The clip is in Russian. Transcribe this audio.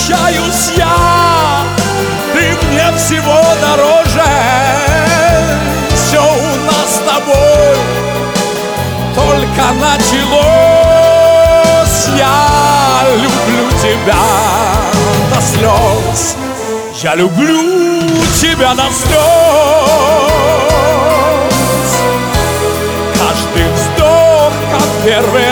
прощаюсь я, ты мне всего дороже. Все у нас с тобой только началось. Я люблю тебя до слез, я люблю тебя до слез. Каждый вздох, как первый